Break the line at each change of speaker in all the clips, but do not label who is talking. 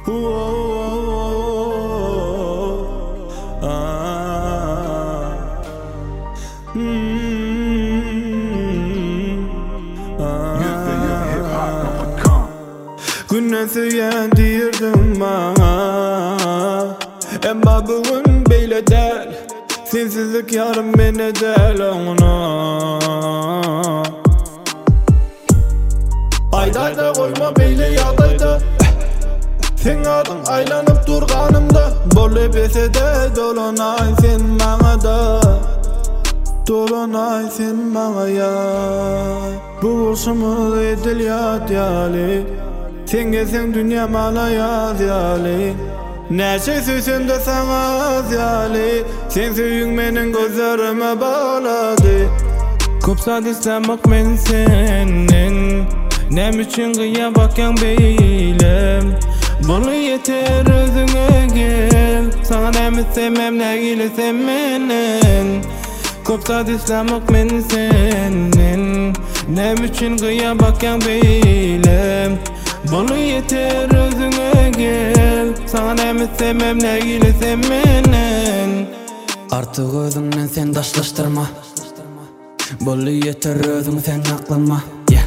Günden süyen dirdim bana, emma bugün beyle del. Sensizlik yarım beni del ona. Aydayda koyma beyle yadayda. Sen adın aylanıp durganımda. Bolu bese de dolunay sen bana da. Dolunay sen bana ya. Bu olşumuz edil yad yali. Sen gelsen dünya mala yaz yali. Neşe süsün de sana az yali. Sen söyün menin gözlerime bağladı. Kopsa dislemek men senin. Nem üçün kıya bakyan beylem. Bunu yeter özüne gel. Sana nem istemem ne gilesem menen. Kopsa dislemek men senin. Nem üçün kıya bakyan beylem. Bunu yeter özüne gel. Sana nem istemem ne gilesem menen.
Artık özünden sen daşlaştırma. Bunu yeter özün sen aklıma.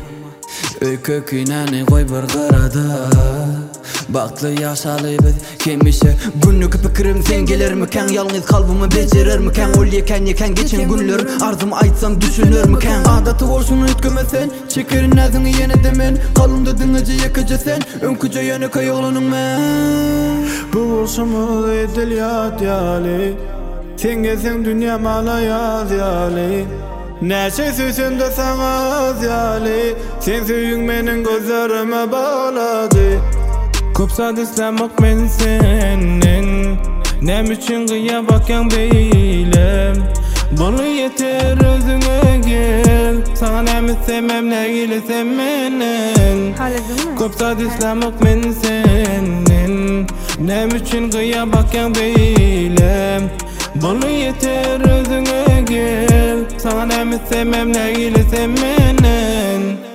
Öykü küneni koy bir kırada. Baklı yaşalı biz kemişe. Günlük fikrim sen gelir miken? Yalnız kalbimi becerir miken? Ol yeken geçen günlerim arzımı aytsam düşünür miken? Adatı olsun ötkümesen çekerin nazını yine demen. Kalımda dınıcı yakıcı sen önküce yanı kayıqlanın men.
Bu olşumuz edil yad yali. Sen gelsen dünya mala yaz yali. Neşe süsün de sana az yali. Sen söyün menin gözlerime bağladı. Kopsa dislemek men senin. Nem üçün kıya bakyan beylem. Bunu yeter özüne gel. Sana nem istemem ne gilesem menen. Kopsa dislemek men senin. Nem üçün kıya bakyan beylem. Bunu yeter özüne gel. Sana nem istemem ne gilesem menen.